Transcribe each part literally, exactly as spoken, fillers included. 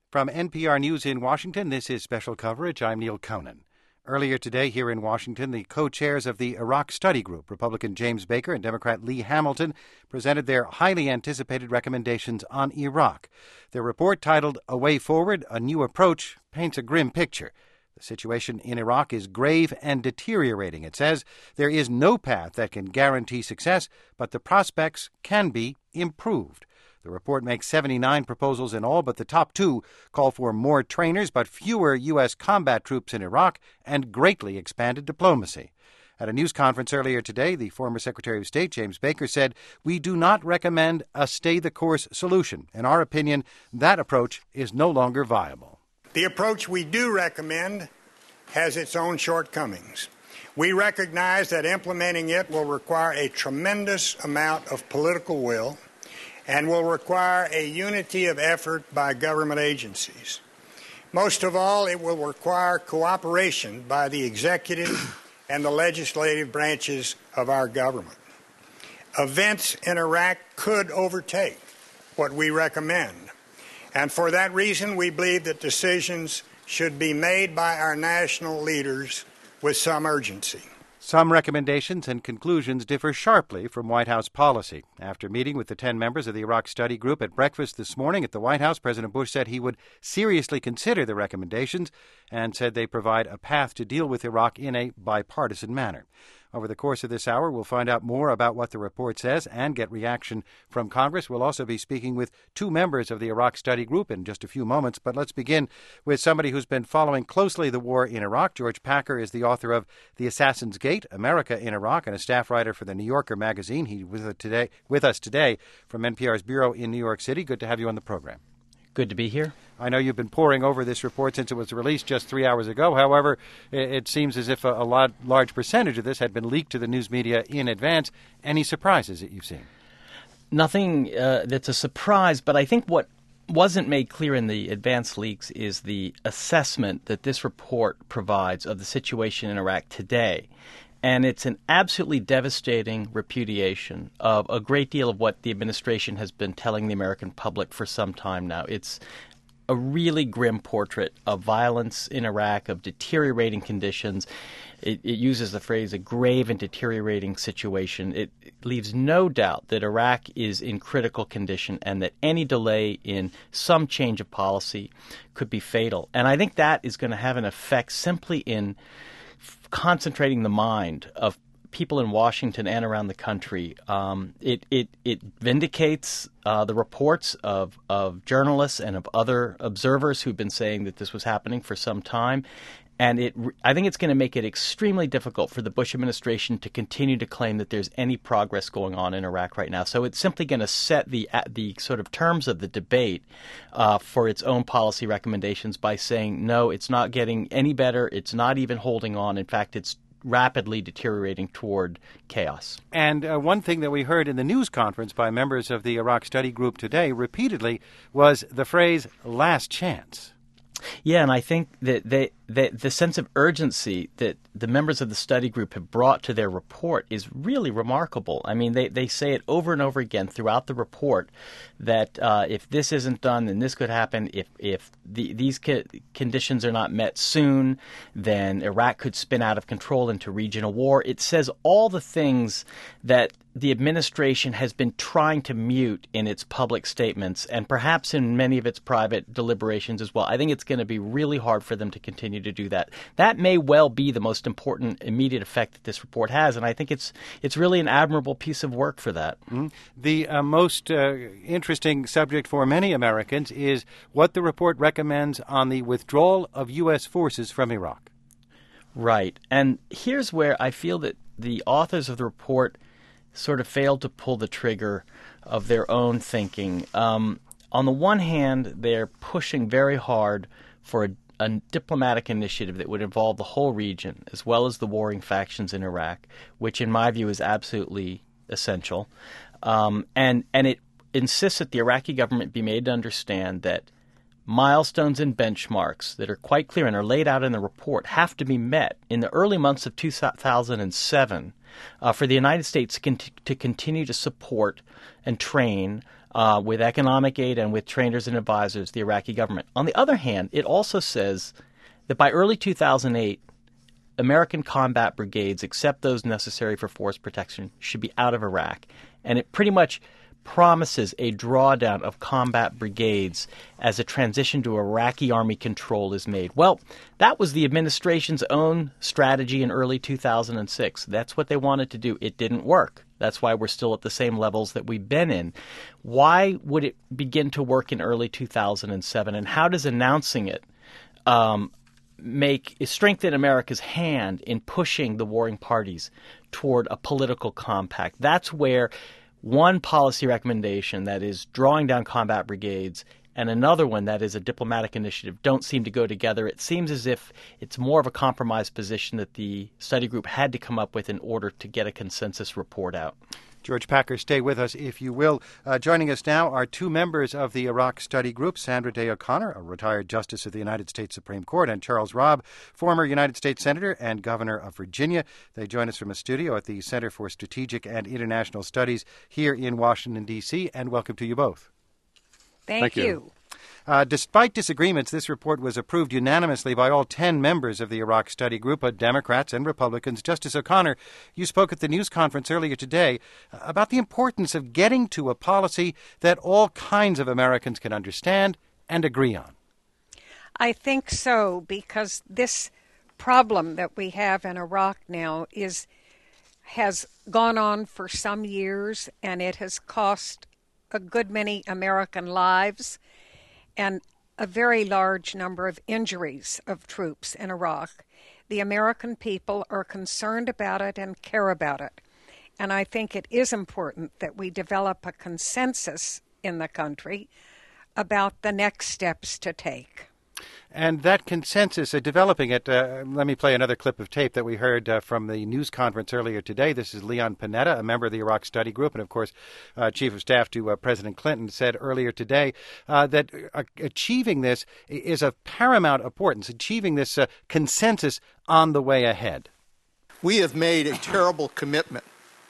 From N P R News in Washington, this is Special Coverage. I'm Neil Conan. Earlier today here in Washington, the co-chairs of the Iraq Study Group, Republican James Baker and Democrat Lee Hamilton, presented their highly anticipated recommendations on Iraq. Their report, titled A Way Forward, A New Approach, paints a grim picture. The situation in Iraq is grave and deteriorating. It says there is no path that can guarantee success, but the prospects can be improved. The report makes seventy-nine proposals in all, but the top two call for more trainers but fewer U S combat troops in Iraq and greatly expanded diplomacy. At a news conference earlier today, the former Secretary of State, James Baker, said, "We do not recommend a stay-the-course solution. In our opinion, that approach is no longer viable." The approach we do recommend has its own shortcomings. We recognize that implementing it will require a tremendous amount of political will and will require a unity of effort by government agencies. Most of all, it will require cooperation by the executive and the legislative branches of our government. Events in Iraq could overtake what we recommend, and for that reason, we believe that decisions should be made by our national leaders with some urgency. Some recommendations and conclusions differ sharply from White House policy. After meeting with the ten members of the Iraq Study Group at breakfast this morning at the White House, President Bush said he would seriously consider the recommendations and said they provide a path to deal with Iraq in a bipartisan manner. Over the course of this hour, we'll find out more about what the report says and get reaction from Congress. We'll also be speaking with two members of the Iraq Study Group in just a few moments. But let's begin with somebody who's been following closely the war in Iraq. George Packer is the author of The Assassin's Gate, America in Iraq, and a staff writer for The New Yorker magazine. He's with, today, with us today from N P R's bureau in New York City. Good to have you on the program. Good to be here. I know you've been poring over this report since it was released just three hours ago. However, it seems as if a, a lot, large percentage of this had been leaked to the news media in advance. Any surprises that you've seen? Nothing uh, that's a surprise, but I think what wasn't made clear in the advance leaks is the assessment that this report provides of the situation in Iraq today. And it's an absolutely devastating repudiation of a great deal of what the administration has been telling the American public for some time now. It's a really grim portrait of violence in Iraq, of deteriorating conditions. It, it uses the phrase a grave and deteriorating situation. It, it leaves no doubt that Iraq is in critical condition and that any delay in some change of policy could be fatal. And I think that is going to have an effect simply in concentrating the mind of people in Washington and around the country. Um, it, it it vindicates uh, the reports of, of journalists and of other observers who've been saying that this was happening for some time. And it I think it's going to make it extremely difficult for the Bush administration to continue to claim that there's any progress going on in Iraq right now. So it's simply going to set the the sort of terms of the debate uh, for its own policy recommendations by saying, no, it's not getting any better. It's not even holding on. In fact, it's rapidly deteriorating toward chaos. And uh, one thing that we heard in the news conference by members of the Iraq Study Group today repeatedly was the phrase last chance. Yeah, and I think that they, they, the sense of urgency that the members of the study group have brought to their report is really remarkable. I mean, they, they say it over and over again throughout the report that uh, if this isn't done, then this could happen. If if the, these co- conditions are not met soon, then Iraq could spin out of control into regional war. It says all the things that the administration has been trying to mute in its public statements and perhaps in many of its private deliberations as well. I think it's going to be really hard for them to continue to do that. That may well be the most important immediate effect that this report has, and I think it's it's really an admirable piece of work for that. Mm-hmm. The uh, most uh, interesting subject for many Americans is what the report recommends on the withdrawal of U S forces from Iraq. Right. And here's where I feel that the authors of the report sort of failed to pull the trigger of their own thinking. Um, on the one hand, they're pushing very hard for a, a diplomatic initiative that would involve the whole region, as well as the warring factions in Iraq, which in my view is absolutely essential. Um, and, and it insists that the Iraqi government be made to understand that milestones and benchmarks that are quite clear and are laid out in the report have to be met in the early months of two thousand seven uh, for the United States to, cont- to continue to support and train uh, with economic aid and with trainers and advisors, the Iraqi government. On the other hand, it also says that by early two thousand eight, American combat brigades, except those necessary for force protection, should be out of Iraq. And it pretty much promises a drawdown of combat brigades as a transition to Iraqi army control is made. Well, that was the administration's own strategy in early two thousand six. That's what they wanted to do. It didn't work. That's why we're still at the same levels that we've been in. Why would it begin to work in early two thousand seven? And how does announcing it um, make strengthen America's hand in pushing the warring parties toward a political compact? That's where one policy recommendation, that is drawing down combat brigades, and another one, that is a diplomatic initiative, don't seem to go together. It seems as if it's more of a compromise position that the study group had to come up with in order to get a consensus report out. George Packer, stay with us, if you will. Uh, joining us now are two members of the Iraq Study Group, Sandra Day O'Connor, a retired Justice of the United States Supreme Court, and Charles Robb, former United States Senator and Governor of Virginia. They join us from a studio at the Center for Strategic and International Studies here in Washington, D C, and welcome to you both. Thank, Thank you. you. Uh, despite disagreements, this report was approved unanimously by all ten members of the Iraq Study Group, uh, Democrats and Republicans. Justice O'Connor, you spoke at the news conference earlier today uh, about the importance of getting to a policy that all kinds of Americans can understand and agree on. I think so, because this problem that we have in Iraq now is has gone on for some years, and it has cost a good many American lives and a very large number of injuries of troops in Iraq. The American people are concerned about it and care about it. And I think it is important that we develop a consensus in the country about the next steps to take. And that consensus, uh, developing it, uh, let me play another clip of tape that we heard uh, from the news conference earlier today. This is Leon Panetta, a member of the Iraq Study Group and, of course, uh, Chief of Staff to uh, President Clinton, said earlier today uh, that uh, achieving this is of paramount importance, achieving this uh, consensus on the way ahead. We have made a terrible commitment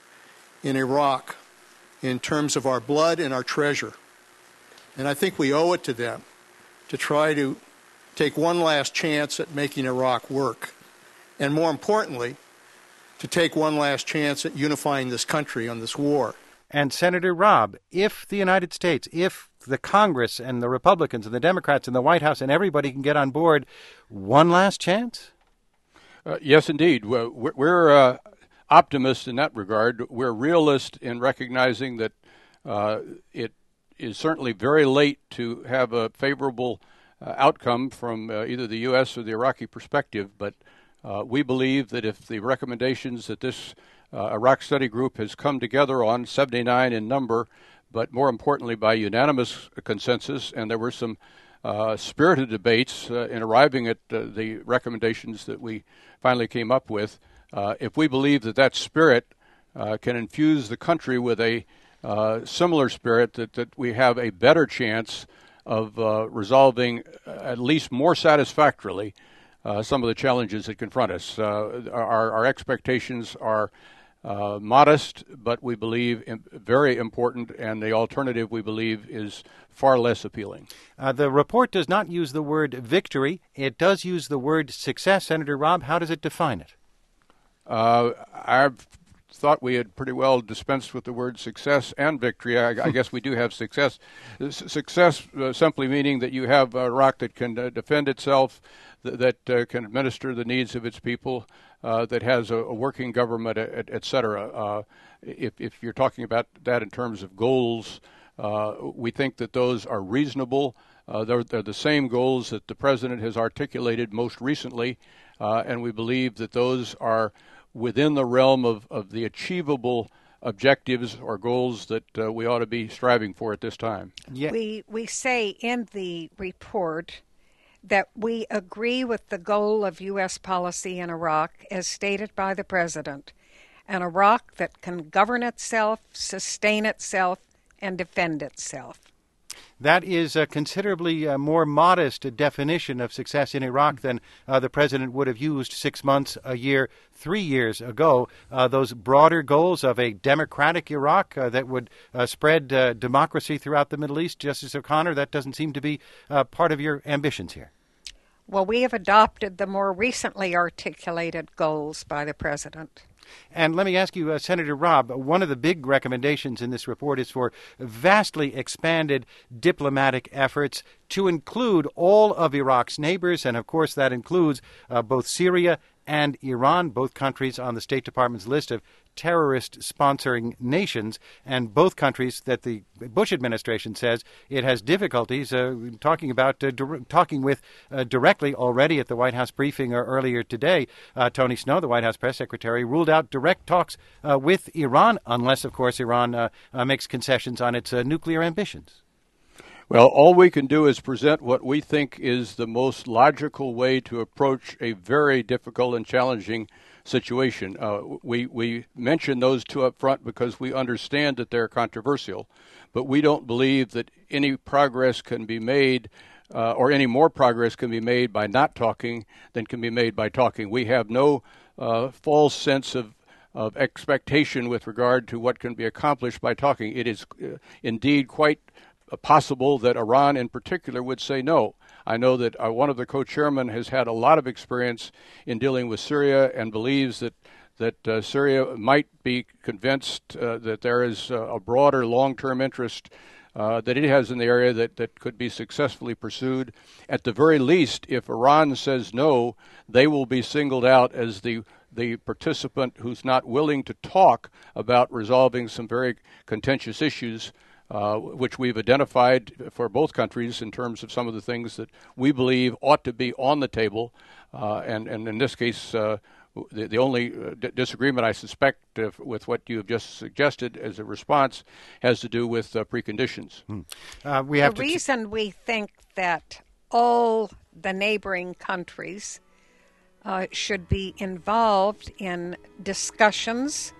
in Iraq in terms of our blood and our treasure. And I think we owe it to them to try to take one last chance at making Iraq work, and more importantly, to take one last chance at unifying this country on this war. And Senator Robb, if the United States, if the Congress and the Republicans and the Democrats and the White House and everybody can get on board, one last chance? Uh, yes, indeed. We're, we're uh, optimists in that regard. We're realists in recognizing that uh, it is certainly very late to have a favorable Uh, outcome from uh, either the U S or the Iraqi perspective, but uh, we believe that if the recommendations that this uh, Iraq Study Group has come together on, seventy-nine in number, but more importantly by unanimous consensus, and there were some uh, spirited debates uh, in arriving at uh, the recommendations that we finally came up with, uh, if we believe that that spirit uh, can infuse the country with a uh, similar spirit, that, that we have a better chance of uh, resolving uh, at least more satisfactorily uh, some of the challenges that confront us. Uh, our, our expectations are uh, modest, but we believe im- very important, and the alternative, we believe, is far less appealing. Uh, the report does not use the word victory. It does use the word success. Senator Robb, how does it define it? Uh, I've thought we had pretty well dispensed with the word success and victory. I, I guess we do have success. S- success uh, simply meaning that you have Iraq that can uh, defend itself, th- that uh, can administer the needs of its people, uh, that has a, a working government, et, et cetera. Uh, if, if you're talking about that in terms of goals, uh, we think that those are reasonable. Uh, they're, they're the same goals that the President has articulated most recently, uh, and we believe that those are within the realm of, of the achievable objectives or goals that uh, we ought to be striving for at this time. Yeah. We we say in the report that we agree with the goal of U S policy in Iraq as stated by the President, an Iraq that can govern itself, sustain itself, and defend itself. That is a considerably uh, more modest definition of success in Iraq than uh, the president would have used six months, a year, three years ago. Uh, those broader goals of a democratic Iraq uh, that would uh, spread uh, democracy throughout the Middle East, Justice O'Connor, that doesn't seem to be uh, part of your ambitions here. Well, we have adopted the more recently articulated goals by the president. And let me ask you, uh, Senator Robb, one of the big recommendations in this report is for vastly expanded diplomatic efforts to include all of Iraq's neighbors, and of course that includes uh, both Syria and Iran, both countries on the State Department's list of terrorist-sponsoring nations, and both countries that the Bush administration says it has difficulties uh, talking about, uh, di- talking with uh, directly. Already at the White House briefing uh, earlier today, uh, Tony Snow, the White House press secretary, ruled out direct talks uh, with Iran, unless, of course, Iran uh, uh, makes concessions on its uh, nuclear ambitions. Well, all we can do is present what we think is the most logical way to approach a very difficult and challenging situation. Uh, we we mention those two up front because we understand that they're controversial, but we don't believe that any progress can be made uh, or any more progress can be made by not talking than can be made by talking. We have no uh, false sense of of expectation with regard to what can be accomplished by talking. It is uh, indeed quite possible that Iran in particular would say no. I know that uh, one of the co-chairmen has had a lot of experience in dealing with Syria and believes that that uh, Syria might be convinced uh, that there is uh, a broader long-term interest uh, that it has in the area that, that could be successfully pursued. At the very least, if Iran says no, they will be singled out as the the participant who's not willing to talk about resolving some very contentious issues, Uh, which we've identified for both countries in terms of some of the things that we believe ought to be on the table. Uh, and, and in this case, uh, the, the only uh, d- disagreement I suspect if, with what you have just suggested as a response has to do with uh, preconditions. Hmm. Uh, we have the to reason t- we think that all the neighboring countries uh, should be involved in discussions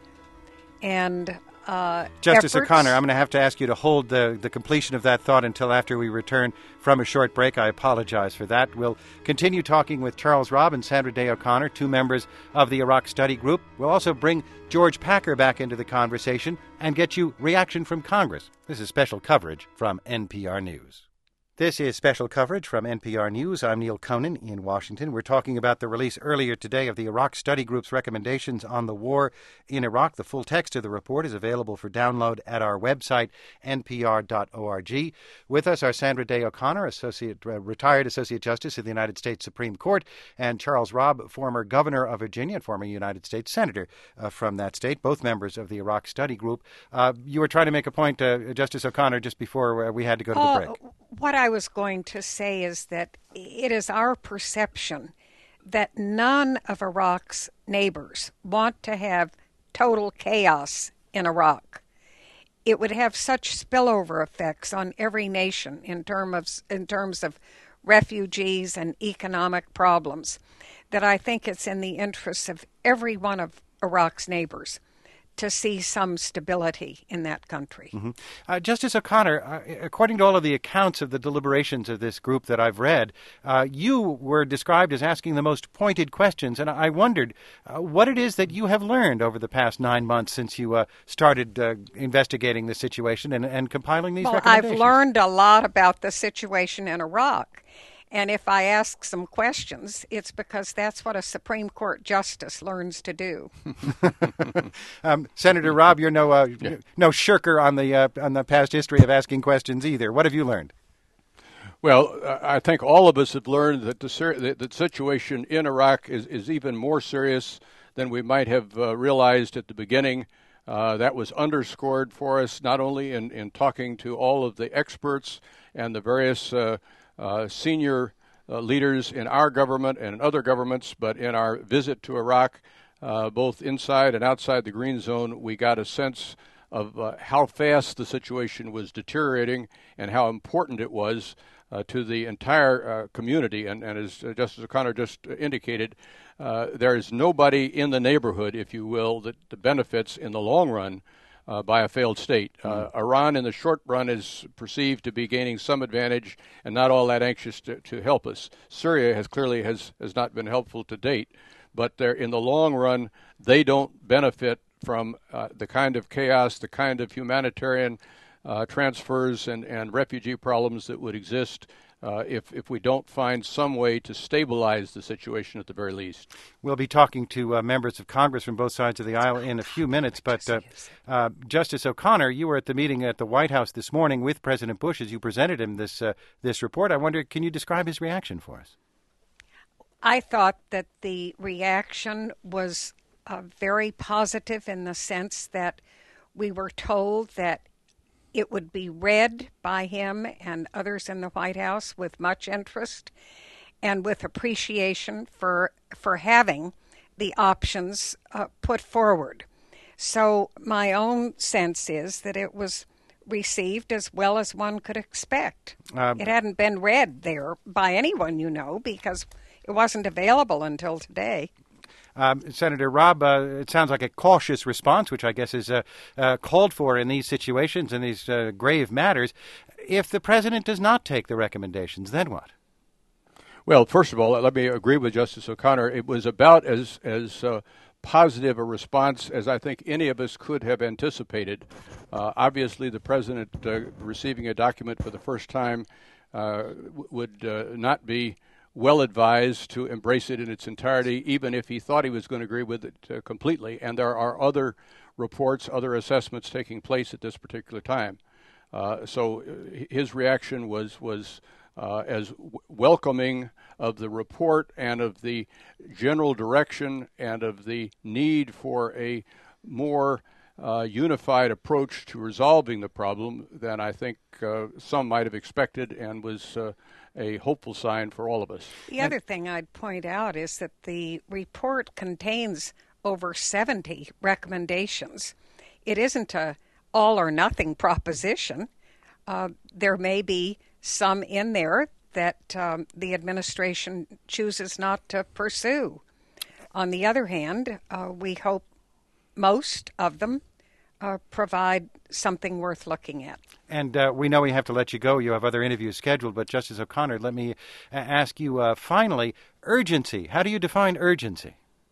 and Uh, Justice efforts. O'Connor, I'm going to have to ask you to hold the, the completion of that thought until after we return from a short break. I apologize for that. We'll continue talking with Charles Robb and Sandra Day O'Connor, two members of the Iraq Study Group. We'll also bring George Packer back into the conversation and get you reaction from Congress. This is special coverage from N P R News. This is special coverage from N P R News. I'm Neil Conan in Washington. We're talking about the release earlier today of the Iraq Study Group's recommendations on the war in Iraq. The full text of the report is available for download at our website, N P R dot org. With us are Sandra Day O'Connor, associate, uh, retired Associate Justice of the United States Supreme Court, and Charles Robb, former governor of Virginia and former United States Senator uh, from that state, both members of the Iraq Study Group. Uh, you were trying to make a point, uh, Justice O'Connor, just before we had to go to uh, the break. What I was going to say is that it is our perception that none of Iraq's neighbors want to have total chaos in Iraq. It would have such spillover effects on every nation in, term of, in terms of refugees and economic problems that I think it's in the interests of every one of Iraq's neighbors to see some stability in that country. Mm-hmm. Uh, Justice O'Connor, uh, according to all of the accounts of the deliberations of this group that I've read, uh, you were described as asking the most pointed questions, and I wondered uh, what it is that you have learned over the past nine months since you uh, started uh, investigating the situation and, and compiling these well, recommendations. I've learned a lot about the situation in Iraq. And if I ask some questions, it's because that's what a Supreme Court justice learns to do. um, Senator Robb, you're no uh, yeah. no shirker on the uh, on the past history of asking questions either. What have you learned? Well, I think all of us have learned that the, ser- the, the situation in Iraq is, is even more serious than we might have uh, realized at the beginning. Uh, that was underscored for us not only in, in talking to all of the experts and the various uh, Uh, senior uh, leaders in our government and in other governments, but in our visit to Iraq, uh, both inside and outside the Green Zone, we got a sense of uh, how fast the situation was deteriorating and how important it was uh, to the entire uh, community. And, and as uh, Justice O'Connor just indicated, uh, there is nobody in the neighborhood, if you will, that benefits in the long run uh, by a failed state. Uh, Iran, in the short run, is perceived to be gaining some advantage and not all that anxious to, to help us. Syria has clearly has, has not been helpful to date, but they're, in the long run, they don't benefit from uh, the kind of chaos, the kind of humanitarian uh, transfers and, and refugee problems that would exist Uh, if if we don't find some way to stabilize the situation at the very least. We'll be talking to uh, members of Congress from both sides of the aisle in a few minutes, but uh, uh, Justice O'Connor, you were at the meeting at the White House this morning with President Bush as you presented him this uh, this report. I wonder, can you describe his reaction for us? I thought that the reaction was uh, very positive in the sense that we were told that it would be read by him and others in the White House with much interest and with appreciation for for having the options uh, put forward. So my own sense is that it was received as well as one could expect. Um, it hadn't been read there by anyone, you know, because it wasn't available until today. Um, Senator Robb, uh, it sounds like a cautious response, which I guess is uh, uh, called for in these situations, in these uh, grave matters. If the president does not take the recommendations, then what? Well, first of all, let me agree with Justice O'Connor. It was about as as uh, positive a response as I think any of us could have anticipated. Uh, obviously, the president uh, receiving a document for the first time uh, w- would uh, not be well advised to embrace it in its entirety, even if he thought he was going to agree with it uh, completely. And there are other reports, other assessments taking place at this particular time. Uh, so his reaction was was uh, as w- welcoming of the report and of the general direction and of the need for a more uh, unified approach to resolving the problem than I think uh, some might have expected, and was uh, a hopeful sign for all of us. The other thing I'd point out is that the report contains over seventy recommendations. It isn't a all or nothing proposition. Uh, there may be some in there that um, the administration chooses not to pursue. On the other hand, uh, we hope most of them uh, provide something worth looking at. And uh, we know we have to let you go. You have other interviews scheduled. But Justice O'Connor, let me uh, ask you uh, finally, urgency. How do you define urgency?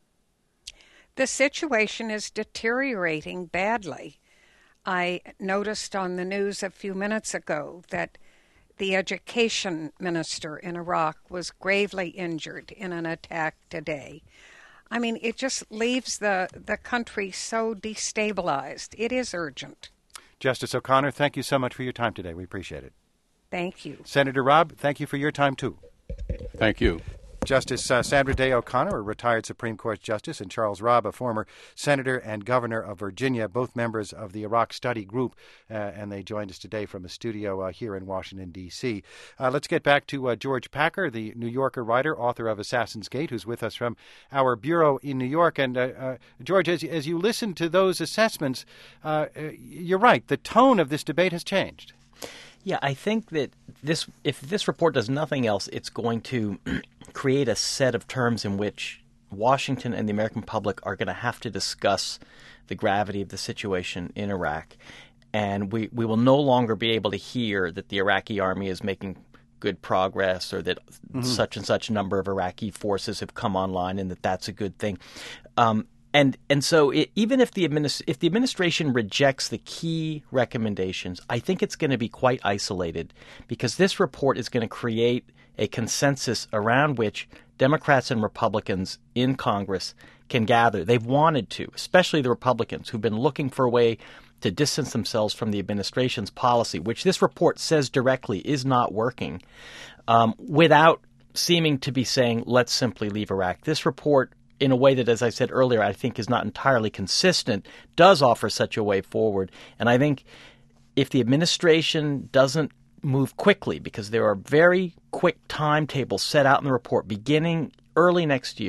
The situation is deteriorating badly. I noticed on the news a few minutes ago that the education minister in Iraq was gravely injured in an attack today. I mean, it just leaves the, the country so destabilized. It is urgent. Justice O'Connor, thank you so much for your time today. We appreciate it. Thank you. Senator Robb, thank you for your time, too. Thank you. Justice uh, Sandra Day O'Connor, a retired Supreme Court justice, and Charles Robb, a former senator and governor of Virginia, both members of the Iraq Study Group, uh, and they joined us today from a studio uh, here in Washington, D C. Uh, let's get back to uh, George Packer, the New Yorker writer, author of Assassin's Gate, who's with us from our bureau in New York. And, uh, uh, George, as, as you listen to those assessments, uh, you're right, the tone of this debate has changed. Yeah, I think that this, if this report does nothing else, it's going to create a set of terms in which Washington and the American public are going to have to discuss the gravity of the situation in Iraq. And we, we will no longer be able to hear that the Iraqi army is making good progress, or that mm-hmm. such and such number of Iraqi forces have come online and that that's a good thing. Um, And and so it, even if the administ- if the administration rejects the key recommendations, I think it's going to be quite isolated, because this report is going to create a consensus around which Democrats and Republicans in Congress can gather. They've wanted to, especially the Republicans, who've been looking for a way to distance themselves from the administration's policy, which this report says directly is not working, um, without seeming to be saying, let's simply leave Iraq. This report, in a way that, as I said earlier, I think is not entirely consistent, does offer such a way forward. And I think if the administration doesn't move quickly, because there are very quick timetables set out in the report beginning early next year,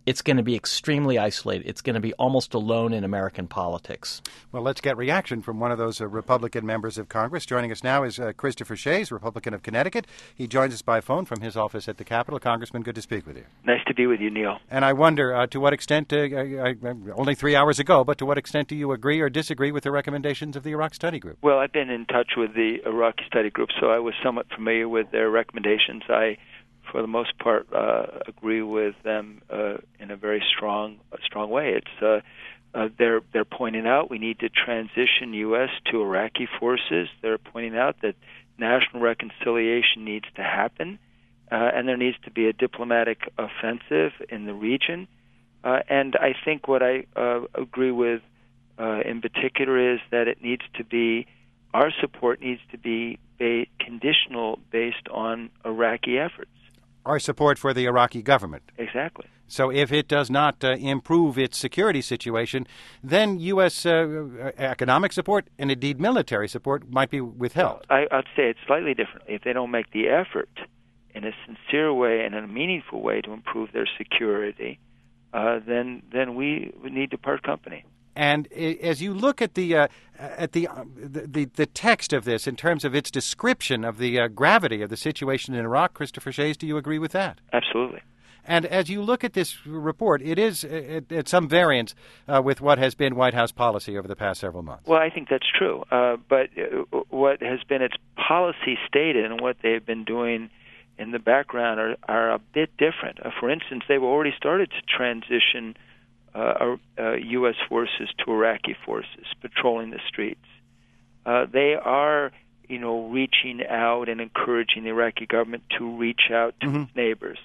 it's going to be extremely isolated. It's going to be almost alone in American politics. Well, let's get reaction from one of those uh, Republican members of Congress. Joining us now is uh, Christopher Shays, Republican of Connecticut. He joins us by phone from his office at the Capitol. Congressman, good to speak with you. Nice to be with you, Neil. And I wonder, uh, to what extent, uh, I, I, only three hours ago, but to what extent do you agree or disagree with the recommendations of the Iraq Study Group? Well, I've been in touch with the Iraqi Study Group, so I was somewhat familiar with their recommendations. I for the most part, uh, agree with them uh, in a very strong, uh, strong way. It's uh, uh, they're they're pointing out we need to transition U S to Iraqi forces. They're pointing out that national reconciliation needs to happen, uh, and there needs to be a diplomatic offensive in the region. Uh, and I think what I uh, agree with, uh, in particular, is that it needs to be our support needs to be ba- conditional based on Iraqi efforts. Our support for the Iraqi government. Exactly. So if it does not uh, improve its security situation, then U S uh, economic support and indeed military support might be withheld. Well, I, I'd say it slightly differently. If they don't make the effort in a sincere way and in a meaningful way to improve their security, uh, then then we would need to part company. And as you look at the uh, at the, uh, the the text of this in terms of its description of the uh, gravity of the situation in Iraq, Christopher Shays, do you agree with that? Absolutely. And as you look at this report, it is at, at some variance uh, with what has been White House policy over the past several months. Well, I think that's true. Uh, but uh, what has been its policy stated and what they've been doing in the background are, are a bit different. Uh, for instance, they've already started to transition Uh, uh, U S forces to Iraqi forces patrolling the streets. Uh, they are, you know, reaching out and encouraging the Iraqi government to reach out to mm-hmm. its neighbors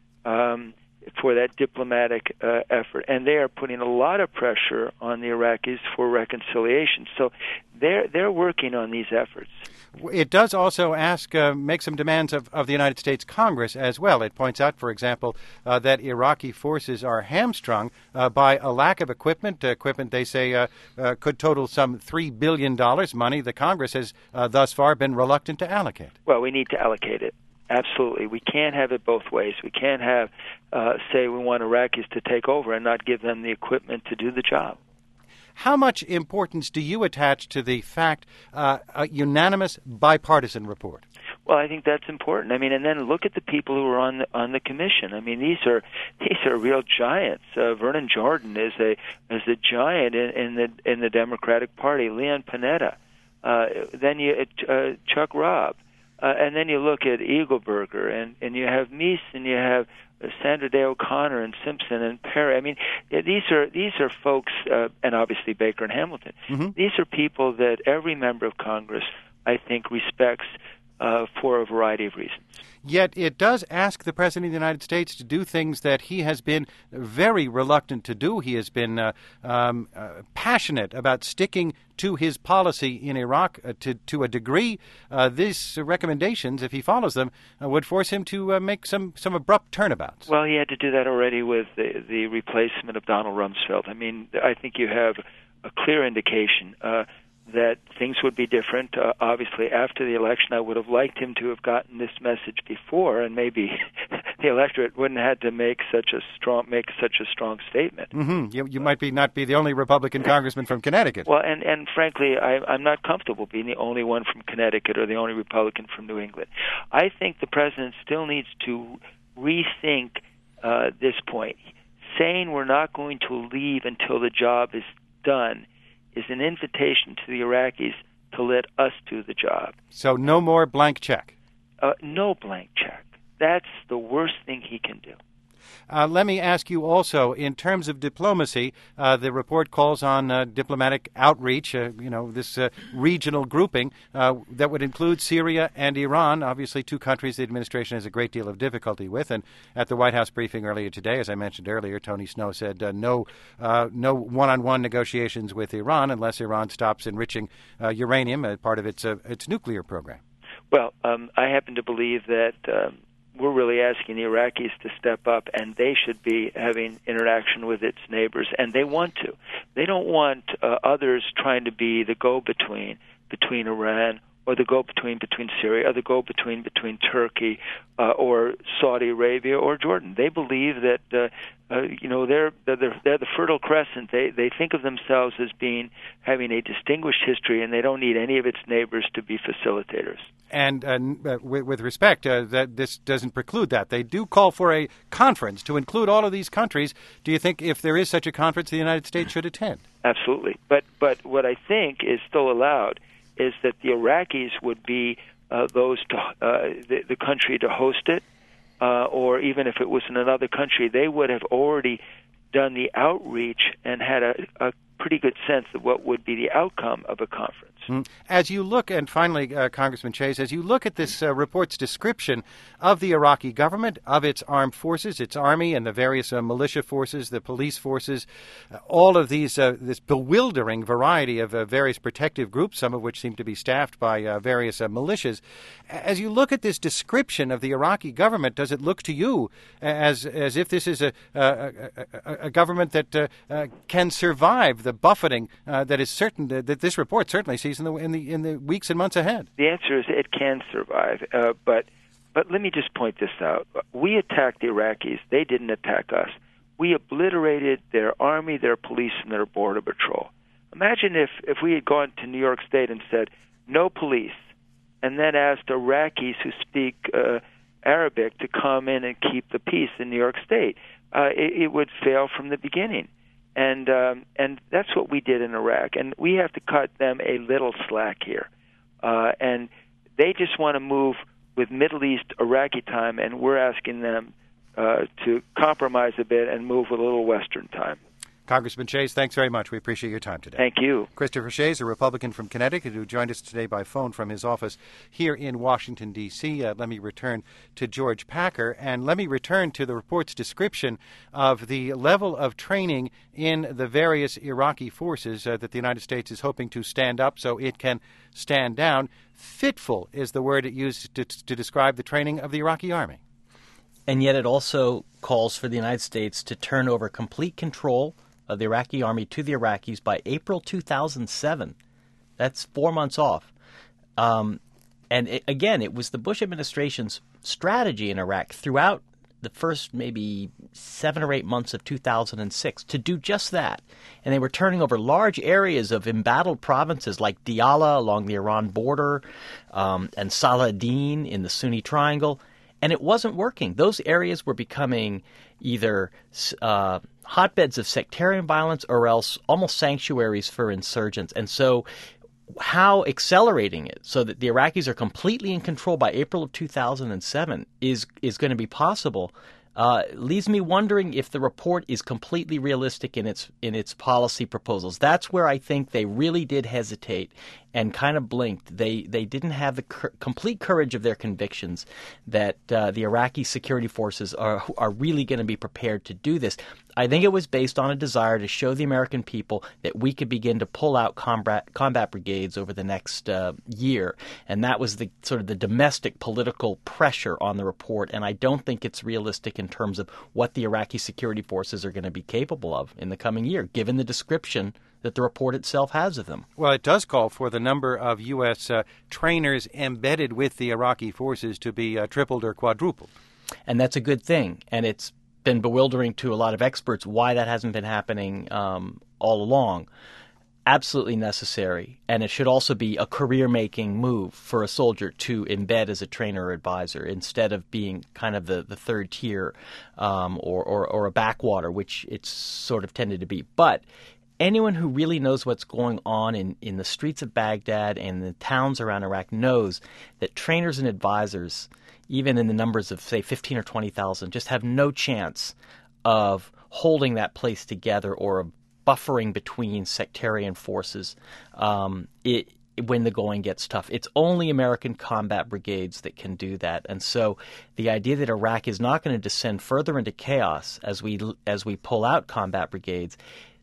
um, for that diplomatic uh, effort. And they are putting a lot of pressure on the Iraqis for reconciliation. So they're they're working on these efforts. It does also ask, uh, make some demands of, of the United States Congress as well. It points out, for example, uh, that Iraqi forces are hamstrung uh, by a lack of equipment. Uh, equipment, they say, uh, uh, could total some three billion dollars, money the Congress has uh, thus far been reluctant to allocate. Well, we need to allocate it. Absolutely. We can't have it both ways. We can't have, uh, say, we want Iraqis to take over and not give them the equipment to do the job. How much importance do you attach to the fact uh, a unanimous bipartisan report? Well, I think that's important. I mean, and then look at the people who are on the on the commission. I mean, these are these are real giants. Uh, Vernon Jordan is a is a giant in, in the in the Democratic Party. Leon Panetta. Uh, then you uh, Chuck Robb. Uh, and then you look at Eagleburger, and, and you have Meese, and you have uh, Sandra Day O'Connor, and Simpson, and Perry. I mean, yeah, these are these are folks, uh, and obviously Baker and Hamilton. Mm-hmm. These are people that every member of Congress, I think, respects uh, for a variety of reasons. Yet it does ask the President of the United States to do things that he has been very reluctant to do. He has been uh, um, uh, passionate about sticking to his policy in Iraq uh, to, to a degree. Uh, these recommendations, if he follows them, uh, would force him to uh, make some, some abrupt turnabouts. Well, he had to do that already with the, the replacement of Donald Rumsfeld. I mean, I think you have a clear indication uh, that things would be different. Uh, obviously, after the election, I would have liked him to have gotten this message before, and maybe the electorate wouldn't have had to make such a strong make such a strong statement. Mm-hmm. You, you might be not be the only Republican congressman from Connecticut. Well, and and frankly, I, I'm not comfortable being the only one from Connecticut or the only Republican from New England. I think the president still needs to rethink uh, this point. Saying we're not going to leave until the job is done is an invitation to the Iraqis to let us do the job. So no more blank check? Uh, no blank check. That's the worst thing he can do. Uh, let me ask you also, in terms of diplomacy, uh, the report calls on uh, diplomatic outreach, uh, you know, this uh, regional grouping uh, that would include Syria and Iran, obviously two countries the administration has a great deal of difficulty with. And at the White House briefing earlier today, as I mentioned earlier, Tony Snow said uh, no uh, no one-on-one negotiations with Iran unless Iran stops enriching uh, uranium as part of its, uh, its nuclear program. Well, um, I happen to believe that um, we're really asking the Iraqis to step up, and they should be having interaction with its neighbors, and they want to. They don't want uh, others trying to be the go-between between Iran or the go-between between Syria, or the go-between between Turkey, uh, or Saudi Arabia, or Jordan. They believe that uh, uh, you know they're, they're they're the Fertile Crescent. They they think of themselves as being having a distinguished history, and they don't need any of its neighbors to be facilitators. And uh, with, with respect, uh, that this doesn't preclude that. They do call for a conference to include all of these countries. Do you think if there is such a conference, the United States should attend? Absolutely. But but what I think is still allowed is that the Iraqis would be uh, those to uh, the, the country to host it, uh, or even if it was in another country, they would have already done the outreach and had a, a pretty good sense of what would be the outcome of a conference. As you look, and finally, uh, Congressman Chase, as you look at this uh, report's description of the Iraqi government, of its armed forces, its army, and the various uh, militia forces, the police forces, uh, all of these, uh, this bewildering variety of uh, various protective groups, some of which seem to be staffed by uh, various uh, militias. As you look at this description of the Iraqi government, does it look to you as as if this is a a, a, a government that uh, uh, can survive the buffeting uh, that is certain that, that this report certainly sees in the in the in the weeks and months ahead? The answer is it can survive, uh, but but let me just point this out. We attacked the Iraqis; they didn't attack us. We obliterated their army, their police, and their border patrol. Imagine if if we had gone to New York State and said no police, and then asked Iraqis who speak uh, Arabic to come in and keep the peace in New York State. Uh, it, it would fail from the beginning. And um, and that's what we did in Iraq. And we have to cut them a little slack here. Uh, and they just want to move with Middle East Iraqi time, and we're asking them uh, to compromise a bit and move with a little Western time. Congressman Chase, thanks very much. We appreciate your time today. Thank you. Christopher Shays, a Republican from Connecticut, who joined us today by phone from his office here in Washington, D C. Uh, let me return to George Packer, and let me return to the report's description of the level of training in the various Iraqi forces uh, that the United States is hoping to stand up so it can stand down. Fitful is the word it used to, to describe the training of the Iraqi army. And yet it also calls for the United States to turn over complete control of the Iraqi army to the Iraqis by April two thousand seven. That's four months off. Um, and it, again, it was the Bush administration's strategy in Iraq throughout the first maybe seven or eight months of two thousand six to do just that. And they were turning over large areas of embattled provinces like Diyala along the Iran border um, and Saladin in the Sunni Triangle. And it wasn't working. Those areas were becoming either uh, hotbeds of sectarian violence or else almost sanctuaries for insurgents. And so how accelerating it so that the Iraqis are completely in control by April of two thousand seven is is going to be possible uh, leaves me wondering if the report is completely realistic in its in its policy proposals. That's where I think they really did hesitate and kind of blinked. They they didn't have the cur- complete courage of their convictions that uh, the Iraqi security forces are are really going to be prepared to do this. I think it was based on a desire to show the American people that we could begin to pull out combat combat brigades over the next uh, year, and that was the sort of the domestic political pressure on the report. And I don't think it's realistic in terms of what the Iraqi security forces are going to be capable of in the coming year, given the description that the report itself has of them. Well, it does call for the number of U S uh, trainers embedded with the Iraqi forces to be uh, tripled or quadrupled. And that's a good thing. And it's been bewildering to a lot of experts why that hasn't been happening um, all along. Absolutely necessary. And it should also be a career-making move for a soldier to embed as a trainer or advisor instead of being kind of the, the third tier um, or, or, or a backwater, which it's sort of tended to be. But anyone who really knows what's going on in, in the streets of Baghdad and the towns around Iraq knows that trainers and advisors, even in the numbers of, say, fifteen or twenty thousand, just have no chance of holding that place together or of buffering between sectarian forces um, it, when the going gets tough. It's only American combat brigades that can do that. And so the idea that Iraq is not going to descend further into chaos as we as we pull out combat brigades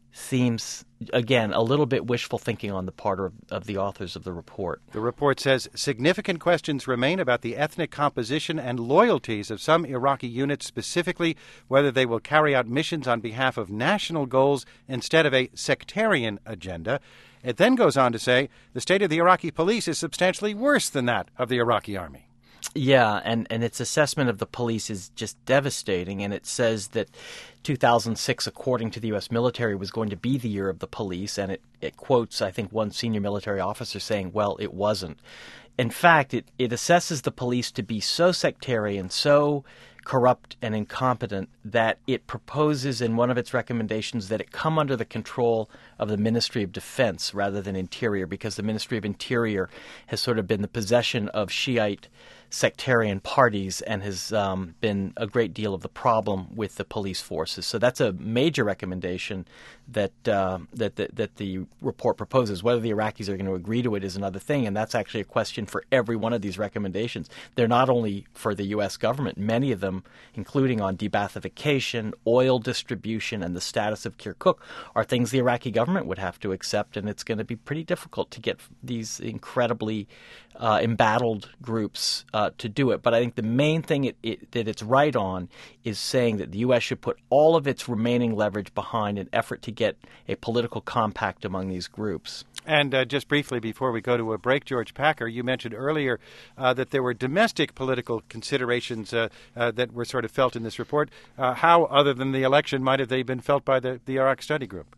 seems, again, a little bit wishful thinking on the part of, of the authors of the report. The report says significant questions remain about the ethnic composition and loyalties of some Iraqi units, specifically whether they will carry out missions on behalf of national goals instead of a sectarian agenda. It then goes on to say the state of the Iraqi police is substantially worse than that of the Iraqi army. Yeah, and, and its assessment of the police is just devastating, and it says that two thousand six, according to the U S military, was going to be the year of the police, and it, it quotes, I think, one senior military officer saying, well, it wasn't. In fact, it, it assesses the police to be so sectarian, so corrupt and incompetent that it proposes in one of its recommendations that it come under the control of the Ministry of Defense rather than Interior, because the Ministry of Interior has sort of been the possession of Shiite sectarian parties and has um, been a great deal of the problem with the police forces. So that's a major recommendation that, uh, that, that, that the report proposes. Whether the Iraqis are going to agree to it is another thing, and that's actually a question for every one of these recommendations. They're not only for the U S government. Many of them, including on debathification, oil distribution, and the status of Kirkuk, are things the Iraqi government would have to accept, and it's going to be pretty difficult to get these incredibly uh, embattled groups uh, to do it. But I think the main thing it, it, that it's right on is saying that the U S should put all of its remaining leverage behind an effort to get a political compact among these groups. And uh, just briefly before we go to a break, George Packer, you mentioned earlier uh, that there were domestic political considerations uh, uh, that were sort of felt in this report. Uh, how, other than the election, might have they been felt by the, the Iraq Study Group?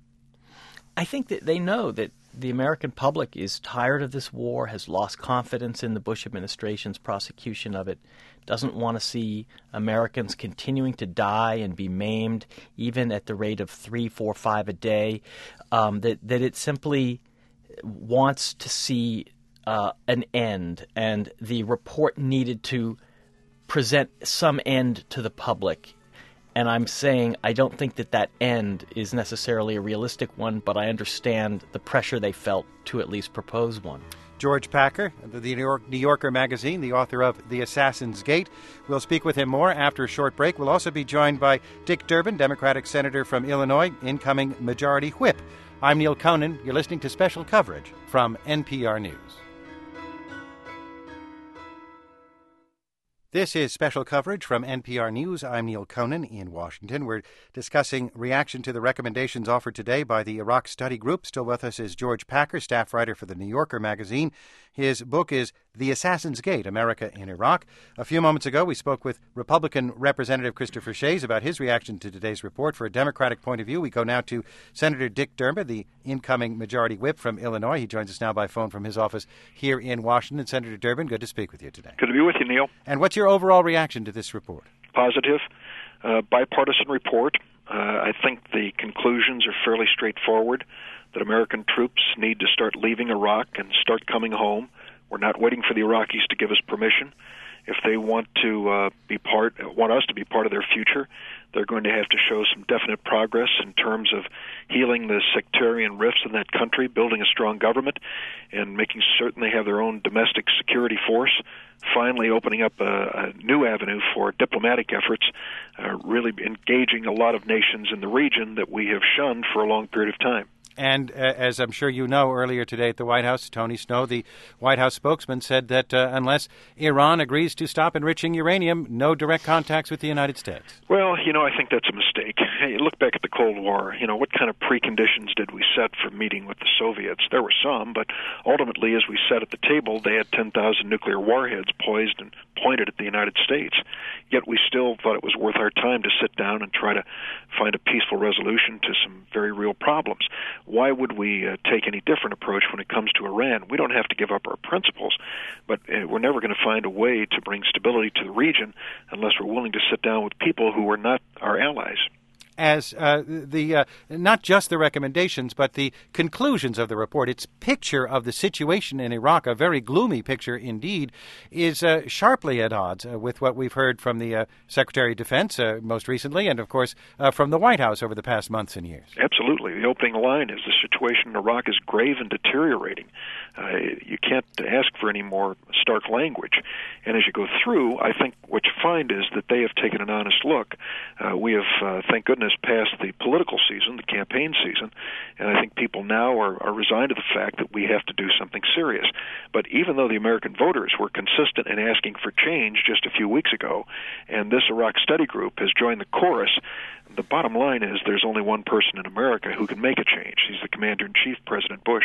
I think that they know that the American public is tired of this war, has lost confidence in the Bush administration's prosecution of it, doesn't want to see Americans continuing to die and be maimed, even at the rate of three, four, five a day, um, that, that it simply wants to see uh, an end, and the report needed to present some end to the public. And I'm saying I don't think that that end is necessarily a realistic one, but I understand the pressure they felt to at least propose one. George Packer, the New, York, New Yorker magazine, the author of The Assassin's Gate. We'll speak with him more after a short break. We'll also be joined by Dick Durbin, Democratic Senator from Illinois, incoming Majority Whip. I'm Neil Conan. You're listening to special coverage from N P R News. This is special coverage from N P R News. I'm Neil Conan in Washington. We're discussing reaction to the recommendations offered today by the Iraq Study Group. Still with us is George Packer, staff writer for the New Yorker magazine. His book is The Assassin's Gate, America in Iraq. A few moments ago, we spoke with Republican Representative Christopher Shays about his reaction to today's report. For a Democratic point of view, we go now to Senator Dick Durbin, the incoming Majority Whip from Illinois. He joins us now by phone from his office here in Washington. Senator Durbin, good to speak with you today. Good to be with you, Neil. And what's your overall reaction to this report? Positive, uh, bipartisan report. Uh, I think the conclusions are fairly straightforward, that American troops need to start leaving Iraq and start coming home. We're not waiting for the Iraqis to give us permission. If they want to uh, be part, want us to be part of their future, they're going to have to show some definite progress in terms of healing the sectarian rifts in that country, building a strong government, and making certain they have their own domestic security force. Finally opening up a, a new avenue for diplomatic efforts, uh, really engaging a lot of nations in the region that we have shunned for a long period of time. And uh, as I'm sure you know, earlier today at the White House, Tony Snow, the White House spokesman, said that uh, unless Iran agrees to stop enriching uranium, no direct contacts with the United States. Well, you know, I think that's a mistake. Hey, look back at the Cold War. You know, what kind of preconditions did we set for meeting with the Soviets? There were some, but ultimately, as we sat at the table, they had ten thousand nuclear warheads poised and pointed at the United States. Yet we still thought it was worth our time to sit down and try to find a peaceful resolution to some very real problems. Why would we uh, take any different approach when it comes to Iran? We don't have to give up our principles, but uh, we're never going to find a way to bring stability to the region unless we're willing to sit down with people who are not our allies. As uh, the uh, not just the recommendations, but the conclusions of the report, its picture of the situation in Iraq, a very gloomy picture indeed, is uh, sharply at odds uh, with what we've heard from the uh, Secretary of Defense uh, most recently, and of course uh, from the White House over the past months and years. Absolutely. The opening line is the situation in Iraq is grave and deteriorating. Uh, you can't ask for any more stark language. And as you go through, I think what you find is that they have taken an honest look. Uh, we have, uh, thank goodness, passed the political season, the campaign season, and I think people now are, are resigned to the fact that we have to do something serious. But even though the American voters were consistent in asking for change just a few weeks ago, and this Iraq Study Group has joined the chorus, the bottom line is there's only one person in America who can make a change. He's the Commander-in-Chief, President Bush.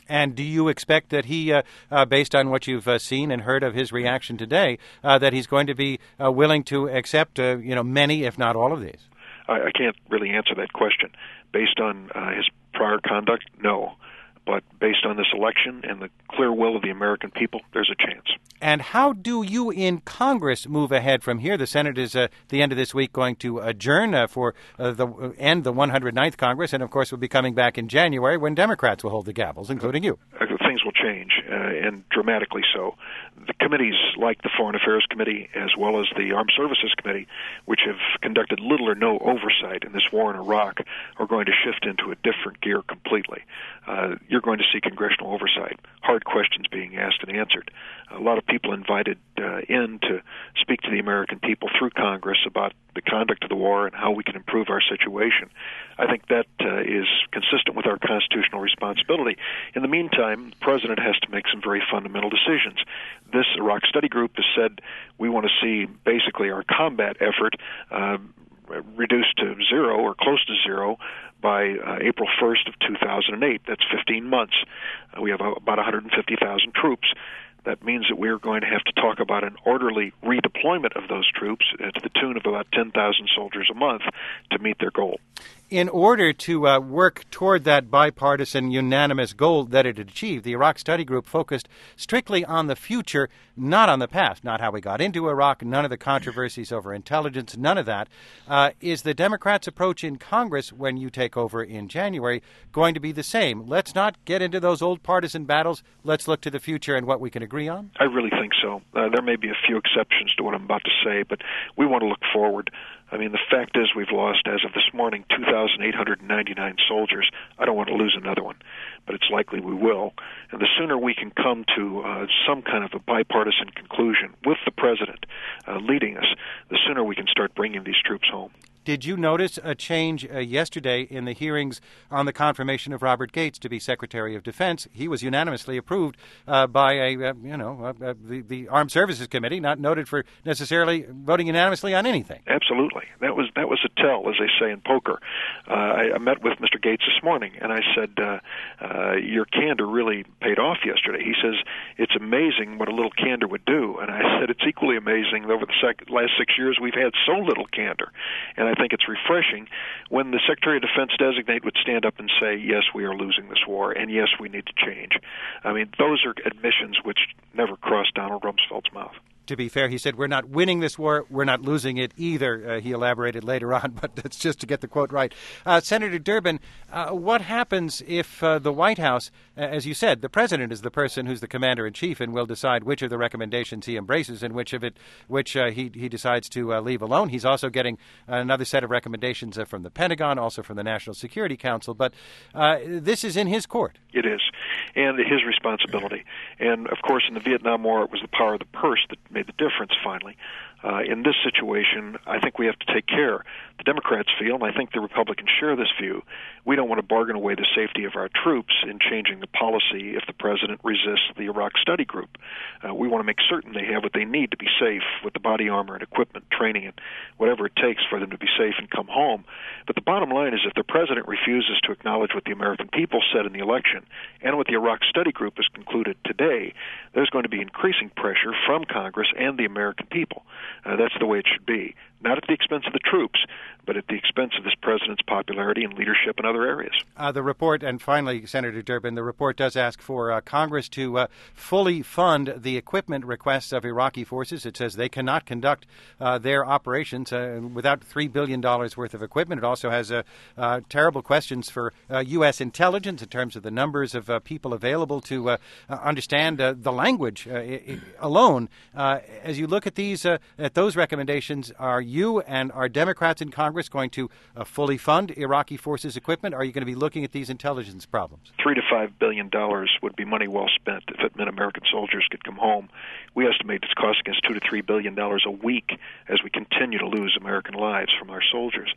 And do you expect that he, uh, uh, based on what you've uh, seen and heard of his reaction today, uh, that he's going to be uh, willing to accept, uh, you know, many, if not all of these? I, I can't really answer that question. Based on uh, his prior conduct, no. But based on this election and the clear will of the American people, there's a chance. And how do you in Congress move ahead from here? The Senate is, uh, at the end of this week, going to adjourn uh, for uh, the uh, end the one hundred ninth Congress, and, of course, we'll be coming back in January when Democrats will hold the gavels, including you. Uh, things will change, uh, and dramatically so. The committees like the Foreign Affairs Committee as well as the Armed Services Committee, which have conducted little or no oversight in this war in Iraq, are going to shift into a different gear completely. Uh, you're going to see congressional oversight, hard questions being asked and answered. A lot of people invited uh, in to speak to the American people through Congress about the conduct of the war and how we can improve our situation. I think that uh, is consistent with our constitutional responsibility. In the meantime, the President has to make some very fundamental decisions. This Iraq Study Group has said we want to see basically our combat effort uh, reduced to zero or close to zero by uh, April first of two thousand eight. That's fifteen months. Uh, we have uh, about one hundred fifty thousand troops. That means that we're going to have to talk about an orderly redeployment of those troops uh, to the tune of about ten thousand soldiers a month to meet their goal. In order to uh, work toward that bipartisan, unanimous goal that it achieved, the Iraq Study Group focused strictly on the future, not on the past, not how we got into Iraq, none of the controversies over intelligence, none of that. Uh, is the Democrats' approach in Congress when you take over in January going to be the same? Let's not get into those old partisan battles. Let's look to the future and what we can agree on? I really think so. Uh, there may be a few exceptions to what I'm about to say, but we want to look forward. I mean, the fact is we've lost, as of this morning, two thousand eight hundred ninety-nine soldiers. I don't want to lose another one, but it's likely we will. And the sooner we can come to uh, some kind of a bipartisan conclusion with the President uh, leading us, the sooner we can start bringing these troops home. Did you notice a change uh, yesterday in the hearings on the confirmation of Robert Gates to be Secretary of Defense? He was unanimously approved uh, by a, uh, you know, uh, uh, the, the Armed Services Committee, not noted for necessarily voting unanimously on anything. Absolutely. That was that was a tell, as they say in poker. Uh, I, I met with Mister Gates this morning, and I said, uh, uh, your candor really paid off yesterday. He says, it's amazing what a little candor would do. And I said, it's equally amazing that over the sec- last six years we've had so little candor. And I I think it's refreshing when the Secretary of Defense designate would stand up and say, yes, we are losing this war, and yes, we need to change. I mean, those are admissions which never crossed Donald Rumsfeld's mouth. To be fair, he said, we're not winning this war, we're not losing it either. Uh, he elaborated later on, but that's just to get the quote right. Uh, Senator Durbin, uh, what happens if uh, the White House, uh, as you said, the President is the person who's the commander-in-chief and will decide which of the recommendations he embraces and which of it, which uh, he, he decides to uh, leave alone. He's also getting another set of recommendations uh, from the Pentagon, also from the National Security Council, but uh, this is in his court. It is, and his responsibility. And, of course, in the Vietnam War, it was the power of the purse that made the difference finally. Uh, in this situation, I think we have to take care. The Democrats feel, and I think the Republicans share this view, we don't want to bargain away the safety of our troops in changing the policy if the President resists the Iraq Study Group. Uh, we want to make certain they have what they need to be safe with the body armor and equipment, training, and whatever it takes for them to be safe and come home. But the bottom line is if the President refuses to acknowledge what the American people said in the election and what the Iraq Study Group has concluded today, there's going to be increasing pressure from Congress and the American people. Uh, that's the way it should be. Not at the expense of the troops, but at the expense of this president's popularity and leadership in other areas. Uh, the report, and finally, Senator Durbin, the report does ask for uh, Congress to uh, fully fund the equipment requests of Iraqi forces. It says they cannot conduct uh, their operations uh, without three billion dollars worth of equipment. It also has uh, uh, terrible questions for uh, U S intelligence in terms of the numbers of uh, people available to uh, uh, understand uh, the language uh, I- alone. Uh, as you look at these, uh, at those recommendations, are you and are Democrats in Congress going to uh, fully fund Iraqi forces equipment? Or are you going to be looking at these intelligence problems? Three to five billion dollars would be money well spent if it meant American soldiers could come home. We estimate it's costing us two to three billion dollars a week as we continue to lose American lives from our soldiers.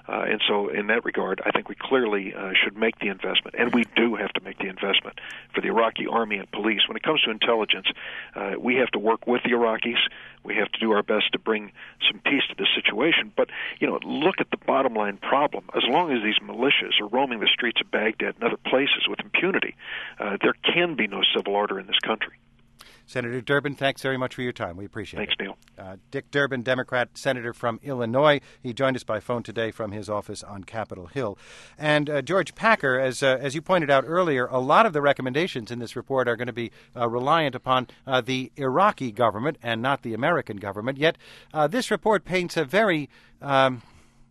Uh, and so in that regard, I think we clearly uh, should make the investment, and we do have to make the investment for the Iraqi army and police. When it comes to intelligence, uh, we have to work with the Iraqis. We have to do our best to bring some peace to this situation. But, you know, look at the bottom line problem. As long as these militias are roaming the streets of Baghdad and other places with impunity, uh, there can be no civil order in this country. Senator Durbin, thanks very much for your time. We appreciate thanks, it. Thanks, Neil. Uh, Dick Durbin, Democrat senator from Illinois. He joined us by phone today from his office on Capitol Hill. And uh, George Packer, as uh, as you pointed out earlier, a lot of the recommendations in this report are going to be uh, reliant upon uh, the Iraqi government and not the American government. Yet uh, this report paints a very um,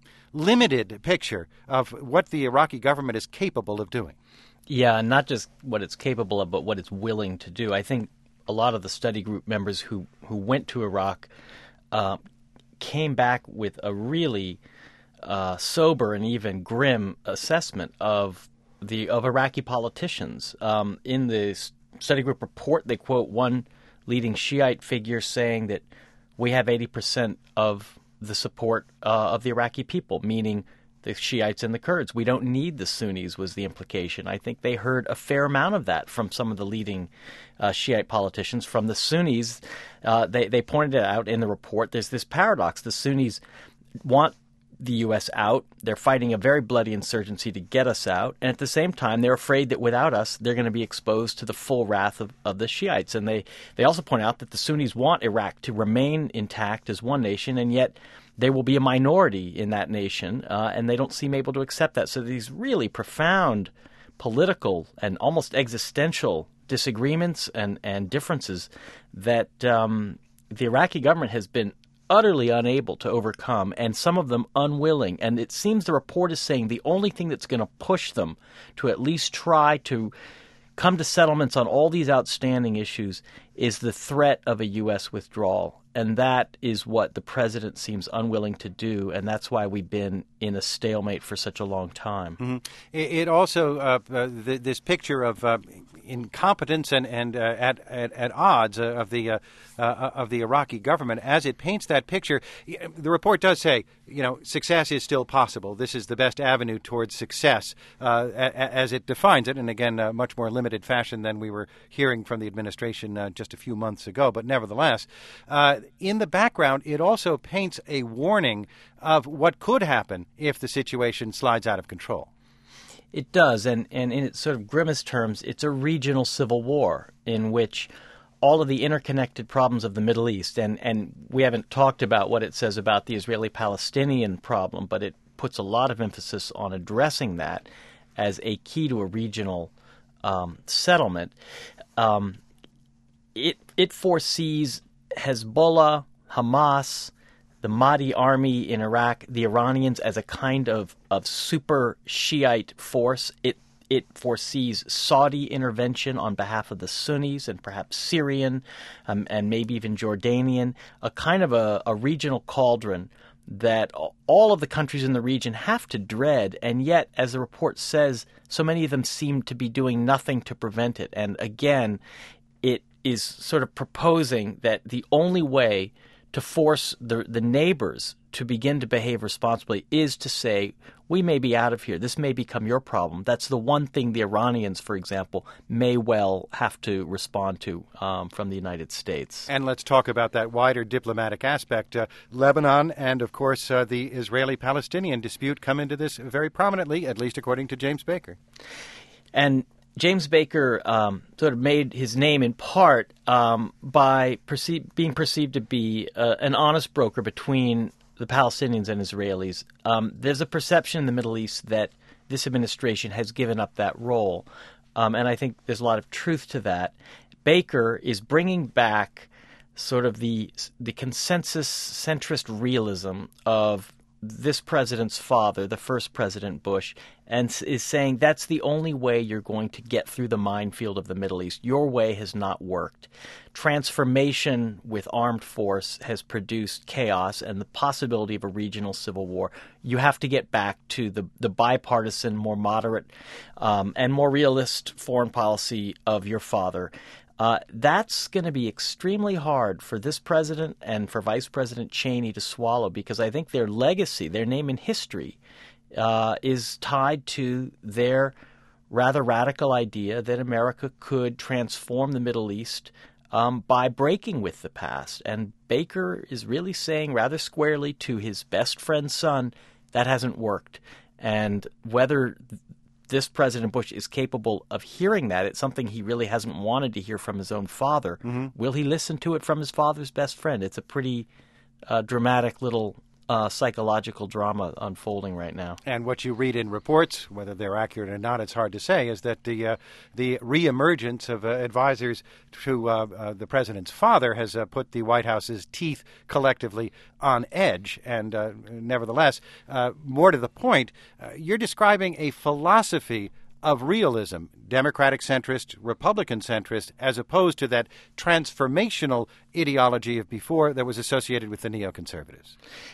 limited picture of what the Iraqi government is capable of doing. Yeah, not just what it's capable of, but what it's willing to do. I think a lot of the study group members who, who went to Iraq uh, came back with a really uh, sober and even grim assessment of the of Iraqi politicians. Um, in the study group report, they quote one leading Shiite figure saying that we have eighty percent of the support uh, of the Iraqi people, meaning the Shiites and the Kurds. We don't need the Sunnis, was the implication. I think they heard a fair amount of that from some of the leading uh, Shiite politicians. From the Sunnis, uh, they, they pointed it out in the report. There's this paradox. The Sunnis want the U S out. They're fighting a very bloody insurgency to get us out. And at the same time, they're afraid that without us, they're going to be exposed to the full wrath of, of the Shiites. And they, they also point out that the Sunnis want Iraq to remain intact as one nation, and yet they will be a minority in that nation, uh, and they don't seem able to accept that. So these really profound political and almost existential disagreements and, and differences that um, the Iraqi government has been utterly unable to overcome, and some of them unwilling. And it seems the report is saying the only thing that's going to push them to at least try to come to settlements on all these outstanding issues is the threat of a U S withdrawal. And that is what the president seems unwilling to do, and that's why we've been in a stalemate for such a long time. Mm-hmm. It, it also, uh, uh, th- this picture of uh, incompetence and, and uh, at, at at odds uh, of the uh, uh, of the Iraqi government, as it paints that picture, the report does say, you know, success is still possible. This is the best avenue towards success, uh, a- as it defines it, and again, a much more limited fashion than we were hearing from the administration uh, just a few months ago. But nevertheless, uh, in the background, it also paints a warning of what could happen if the situation slides out of control. It does, and, and in its sort of grimmest terms, it's a regional civil war in which all of the interconnected problems of the Middle East, and, and we haven't talked about what it says about the Israeli-Palestinian problem, but it puts a lot of emphasis on addressing that as a key to a regional um, settlement. Um, it it foresees Hezbollah, Hamas, the Mahdi army in Iraq, the Iranians as a kind of, of super Shiite force. It it foresees Saudi intervention on behalf of the Sunnis and perhaps Syrian um, and maybe even Jordanian, a kind of a, a regional cauldron that all of the countries in the region have to dread, and yet, as the report says, so many of them seem to be doing nothing to prevent it. And again, it is sort of proposing that the only way to force the the neighbors to begin to behave responsibly is to say, we may be out of here. This may become your problem. That's the one thing the Iranians, for example, may well have to respond to um, from the United States. And let's talk about that wider diplomatic aspect. Uh, Lebanon and, of course, uh, the Israeli-Palestinian dispute come into this very prominently, at least according to James Baker. And James Baker um, sort of made his name in part um, by perce- being perceived to be uh, an honest broker between the Palestinians and Israelis. Um, there's a perception in the Middle East that this administration has given up that role, um, and I think there's a lot of truth to that. Baker is bringing back sort of the the consensus centrist realism of this president's father, the first President Bush, and is saying that's the only way you're going to get through the minefield of the Middle East. Your way has not worked. Transformation with armed force has produced chaos and the possibility of a regional civil war. You have to get back to the, the bipartisan, more moderate, um, and more realist foreign policy of your father. Uh, that's going to be extremely hard for this president and for Vice President Cheney to swallow, because I think their legacy, their name in history, uh, is tied to their rather radical idea that America could transform the Middle East um, by breaking with the past. And Baker is really saying rather squarely to his best friend's son, that hasn't worked. And whether this President Bush is capable of hearing that, it's something he really hasn't wanted to hear from his own father. Mm-hmm. Will he listen to it from his father's best friend? It's a pretty uh, dramatic little uh, psychological drama unfolding right now. And what you read in reports, whether they're accurate or not, it's hard to say, is that the uh, the reemergence of uh, advisors to uh, uh, the president's father has uh, put the White House's teeth collectively on edge. And uh, nevertheless, uh, more to the point, uh, you're describing a philosophy of realism, Democratic centrist, Republican centrist, as opposed to that transformational ideology of before that was associated with the neoconservatives.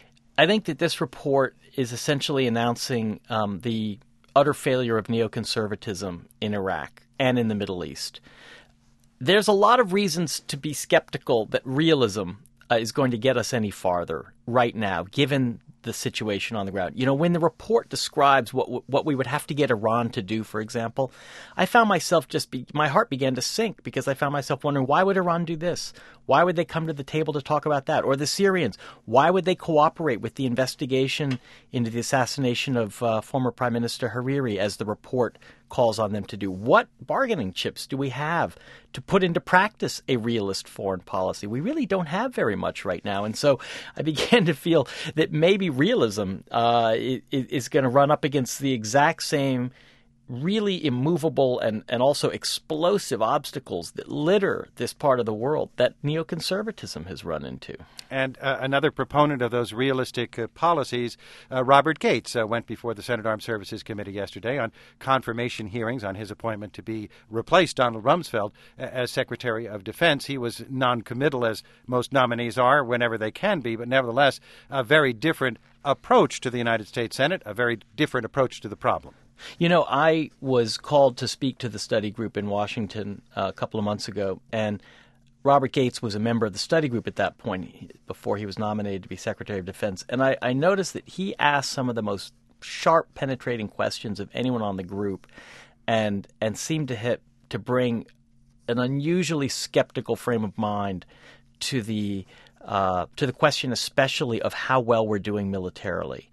I think that this report is essentially announcing um, the utter failure of neoconservatism in Iraq and in the Middle East. There's a lot of reasons to be skeptical that realism uh, is going to get us any farther right now, given the situation on the ground. You know, when the report describes what what we would have to get Iran to do, for example, I found myself just be, my heart began to sink, because I found myself wondering, why would Iran do this? Why would they come to the table to talk about that? Or the Syrians, why would they cooperate with the investigation into the assassination of uh, former Prime Minister Hariri, as the report calls on them to do? What bargaining chips do we have to put into practice a realist foreign policy? We really don't have very much right now. And so I began to feel that maybe realism uh, is going to run up against the exact same really immovable and, and also explosive obstacles that litter this part of the world that neoconservatism has run into. And uh, another proponent of those realistic uh, policies, uh, Robert Gates, uh, went before the Senate Armed Services Committee yesterday on confirmation hearings on his appointment to be replace Donald Rumsfeld uh, as Secretary of Defense. He was noncommittal, as most nominees are whenever they can be, but nevertheless a very different approach to the United States Senate, a very different approach to the problem. You know, I was called to speak to the study group in Washington uh, a couple of months ago, and Robert Gates was a member of the study group at that point, before he was nominated to be Secretary of Defense. And I, I noticed that he asked some of the most sharp, penetrating questions of anyone on the group, and and seemed to hit to bring an unusually skeptical frame of mind to the uh, to the question, especially of how well we're doing militarily.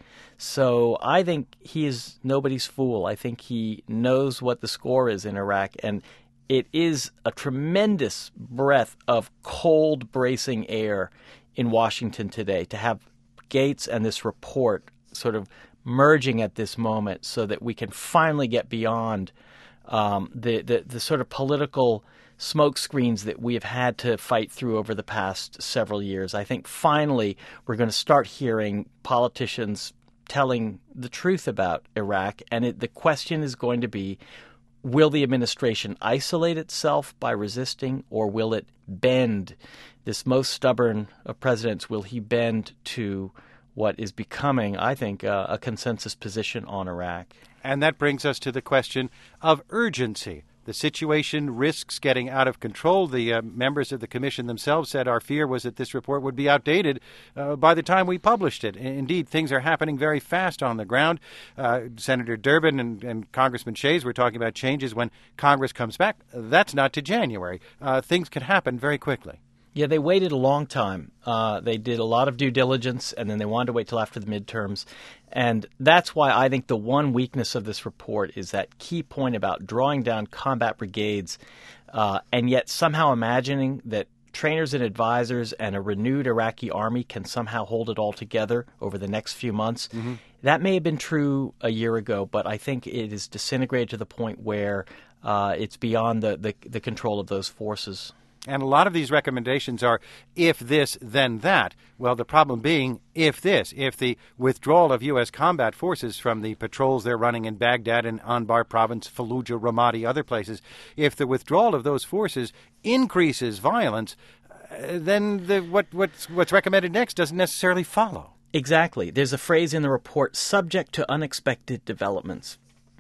So I think he is nobody's fool. I think he knows what the score is in Iraq, and it is a tremendous breath of cold, bracing air in Washington today to have Gates and this report sort of merging at this moment, so that we can finally get beyond um, the, the the sort of political smoke screens that we have had to fight through over the past several years. I think finally we're going to start hearing politicians telling the truth about Iraq, and it, the question is going to be, will the administration isolate itself by resisting, or will it bend? This most stubborn of presidents, will he bend to what is becoming, I think, uh, a consensus position on Iraq? And that brings us to the question of urgency. The situation risks getting out of control. The uh, members of the commission themselves said our fear was that this report would be outdated uh, by the time we published it. Indeed, things are happening very fast on the ground. Uh, Senator Durbin and, and Congressman Shays were talking about changes when Congress comes back. That's not to January. Uh, things can happen very quickly. Yeah, they waited a long time. Uh, they did a lot of due diligence, and then they wanted to wait till after the midterms. And that's why I think the one weakness of this report is that key point about drawing down combat brigades, uh, and yet somehow imagining that trainers and advisors and a renewed Iraqi army can somehow hold it all together over the next few months. Mm-hmm. That may have been true a year ago, but I think it is disintegrated to the point where uh, it's beyond the, the, the control of those forces. And a lot of these recommendations are if this, then that. Well, the problem being if this, if the withdrawal of U S combat forces from the patrols they're running in Baghdad and Anbar province, Fallujah, Ramadi, other places, if the withdrawal of those forces increases violence, uh, then the, what, what's, what's recommended next doesn't necessarily follow. Exactly. There's a phrase in the report, subject to unexpected developments.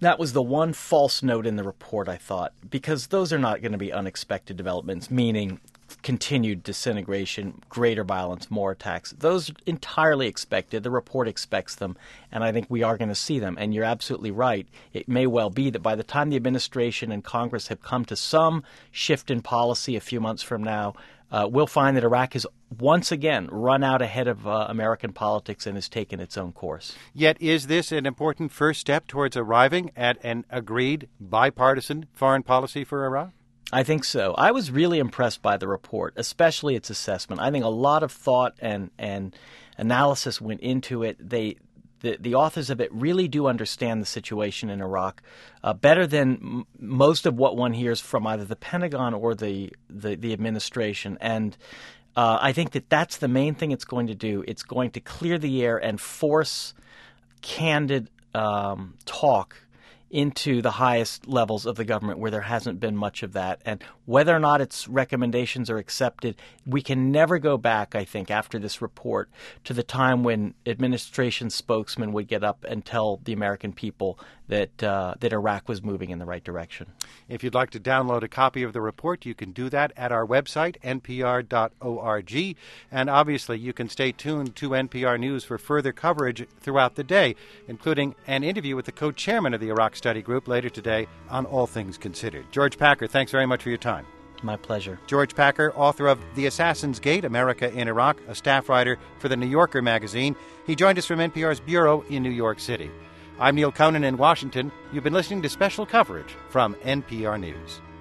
That was the one false note in the report, I thought, because those are not going to be unexpected developments, meaning continued disintegration, greater violence, more attacks. Those are entirely expected. The report expects them, and I think we are going to see them. And you're absolutely right. It may well be that by the time the administration and Congress have come to some shift in policy a few months from now, uh, we'll find that Iraq has once again run out ahead of uh, American politics and has taken its own course. Yet is this an important first step towards arriving at an agreed bipartisan foreign policy for Iraq? I think so. I was really impressed by the report, especially its assessment. I think a lot of thought and and analysis went into it. They, the, the authors of it really do understand the situation in Iraq uh, better than m- most of what one hears from either the Pentagon or the, the, the administration. And uh, I think that that's the main thing it's going to do. It's going to clear the air and force candid um, talk into the highest levels of the government where there hasn't been much of that. And whether or not its recommendations are accepted, we can never go back, I think, after this report to the time when administration spokesmen would get up and tell the American people that uh, that Iraq was moving in the right direction. If you'd like to download a copy of the report, you can do that at our website, N P R dot org. And obviously, you can stay tuned to N P R News for further coverage throughout the day, including an interview with the co-chairman of the Iraq Study Group later today on All Things Considered. George Packer, thanks very much for your time. My pleasure. George Packer, author of The Assassin's Gate, America in Iraq, a staff writer for The New Yorker magazine. He joined us from N P R's bureau in New York City. I'm Neil Conan in Washington. You've been listening to special coverage from N P R News.